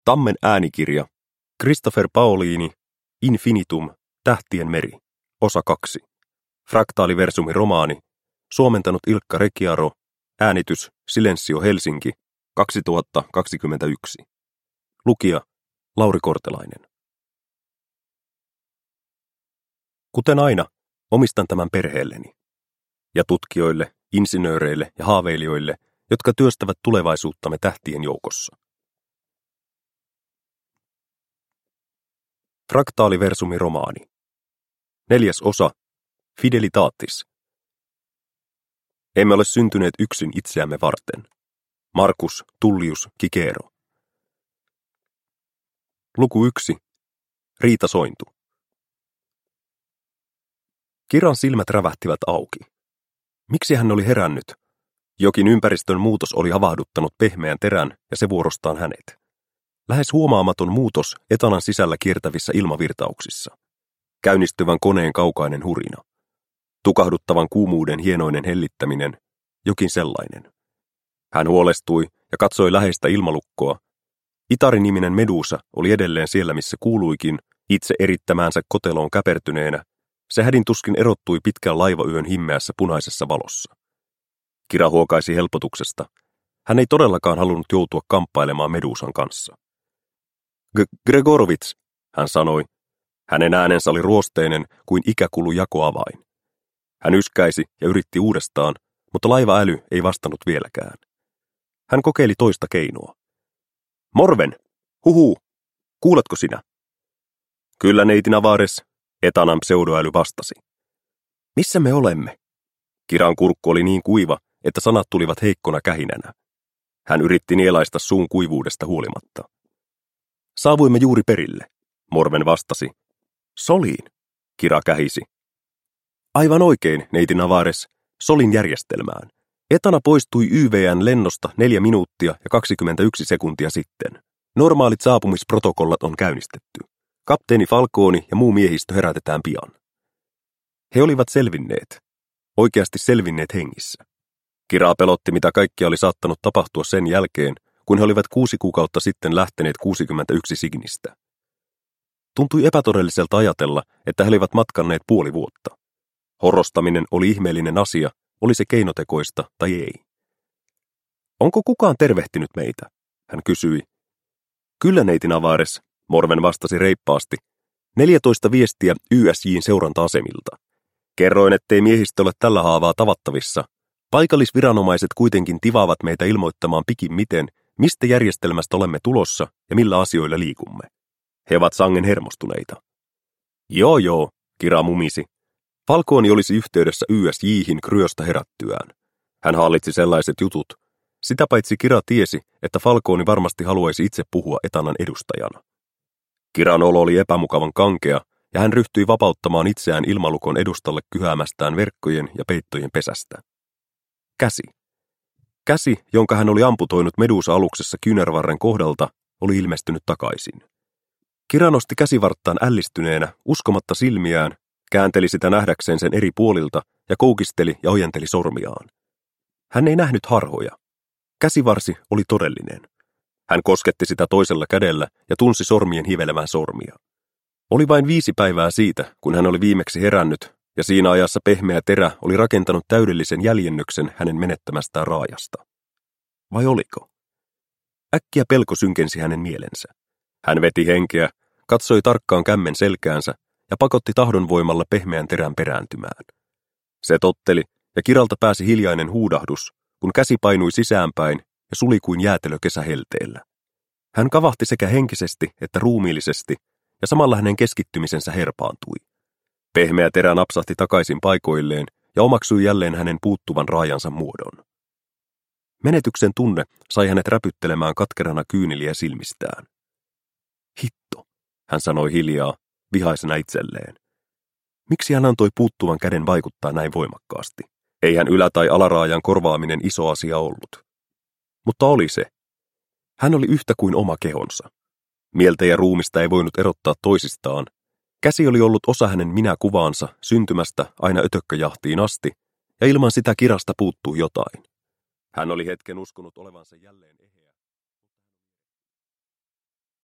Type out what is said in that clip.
Tammen äänikirja. Christopher Paolini. Infinitum. Tähtien meri. Osa 2. Fraktaaliversumi-romaani. Suomentanut Ilkka Rekiaro. Äänitys Silensio Helsinki. 2021. Lukija Lauri Kortelainen. Kuten aina, omistan tämän perheelleni. Ja tutkijoille, insinööreille ja haaveilijoille, jotka työstävät tulevaisuuttamme tähtien joukossa. Fraktaaliversumi-romaani. 4. osa. Fidelitatis. Emme ole syntyneet yksin itseämme varten. Marcus Tullius Cicero. Luku 1. Riita Sointu. Kiran silmät rävähtivät auki. Miksi hän oli herännyt? Jokin ympäristön muutos oli havahduttanut pehmeän terän ja se vuorostaan hänet. Lähes huomaamaton muutos etanan sisällä kiertävissä ilmavirtauksissa. Käynnistyvän koneen kaukainen hurina. Tukahduttavan kuumuuden hienoinen hellittäminen, jokin sellainen. Hän huolestui ja katsoi läheistä ilmalukkoa. Itari-niminen Medusa oli edelleen siellä, missä kuuluikin, itse erittämäänsä koteloon käpertyneenä. Se hädin tuskin erottui pitkän laivayön himmeässä punaisessa valossa. Kira huokaisi helpotuksesta. Hän ei todellakaan halunnut joutua kamppailemaan Medusan kanssa. Gregorovits, hän sanoi. Hänen äänensä oli ruosteinen kuin ikäkulu jakoavain. Hän yskäisi ja yritti uudestaan, mutta laivaäly ei vastannut vieläkään. Hän kokeili toista keinoa. Morven! Huhu! Kuuletko sinä? Kyllä, neiti Navares, etanan pseudoäly vastasi. Missä me olemme? Kiran kurkku oli niin kuiva, että sanat tulivat heikkona kähinänä. Hän yritti nielaista suun kuivuudesta huolimatta. Saavuimme juuri perille, Morven vastasi. Soliin, Kira kähisi. Aivan oikein, neiti Navares, Solin järjestelmään. Etana poistui YVN lennosta 4 minuuttia ja 21 sekuntia sitten. Normaalit saapumisprotokollat on käynnistetty. Kapteeni Falconi ja muu miehistö herätetään pian. He olivat selvinneet. Oikeasti selvinneet hengissä. Kiraa pelotti, mitä kaikkea oli saattanut tapahtua sen jälkeen, kun he olivat 6 kuukautta sitten lähteneet 61 Signistä. Tuntui epätodelliselta ajatella, että he olivat matkanneet puoli vuotta. Horrostaminen oli ihmeellinen asia, oli se keinotekoista tai ei. Onko kukaan tervehtinyt meitä? Hän kysyi. Kyllä, neiti Navares, Morven vastasi reippaasti. 14 viestiä YSJ:n seuranta-asemilta. Kerroin, ettei miehistö ole tällä haavaa tavattavissa. Paikallisviranomaiset kuitenkin tivaavat meitä ilmoittamaan pikimmiten, mistä järjestelmästä olemme tulossa ja millä asioilla liikumme. He ovat sangen hermostuneita. Joo, Kira mumisi. Falconi olisi yhteydessä YSJ:hin Kryosta herättyään. Hän hallitsi sellaiset jutut. Sitä paitsi Kira tiesi, että Falconi varmasti haluaisi itse puhua etanan edustajana. Kiran olo oli epämukavan kankea, ja hän ryhtyi vapauttamaan itseään ilmalukon edustalle kyhäämästään verkkojen ja peittojen pesästä. Käsi. Käsi, jonka hän oli amputoinut Medusa-aluksessa kyynärvarren kohdalta, oli ilmestynyt takaisin. Kira nosti käsivarttaan ällistyneenä, uskomatta silmiään, käänteli sitä nähdäkseen sen eri puolilta ja koukisteli ja ojenteli sormiaan. Hän ei nähnyt harhoja. Käsivarsi oli todellinen. Hän kosketti sitä toisella kädellä ja tunsi sormien hivelevän sormia. Oli vain 5 päivää siitä, kun hän oli viimeksi herännyt, ja siinä ajassa pehmeä terä oli rakentanut täydellisen jäljennöksen hänen menettämästään raajasta. Vai oliko? Äkkiä pelko synkensi hänen mielensä. Hän veti henkeä, katsoi tarkkaan kämmen selkäänsä ja pakotti tahdonvoimalla pehmeän terän perääntymään. Se totteli, ja Kiralta pääsi hiljainen huudahdus, kun käsi painui sisäänpäin ja suli kuin jäätelö kesähelteellä. Hän kavahti sekä henkisesti että ruumiillisesti, ja samalla hänen keskittymisensä herpaantui. Pehmeä terä napsahti takaisin paikoilleen ja omaksui jälleen hänen puuttuvan raajansa muodon. Menetyksen tunne sai hänet räpyttelemään katkerana kyyneliä silmistään. Hitto, hän sanoi hiljaa, vihaisena itselleen. Miksi hän antoi puuttuvan käden vaikuttaa näin voimakkaasti? Eihän ylä- tai alaraajan korvaaminen iso asia ollut. Mutta oli se. Hän oli yhtä kuin oma kehonsa. Mieltä ja ruumista ei voinut erottaa toisistaan. Käsi oli ollut osa hänen minäkuvaansa syntymästä aina ötökkäjahtiin asti, ja ilman sitä Kirasta puuttui jotain. Hän oli hetken uskonut olevansa jälleen eheä.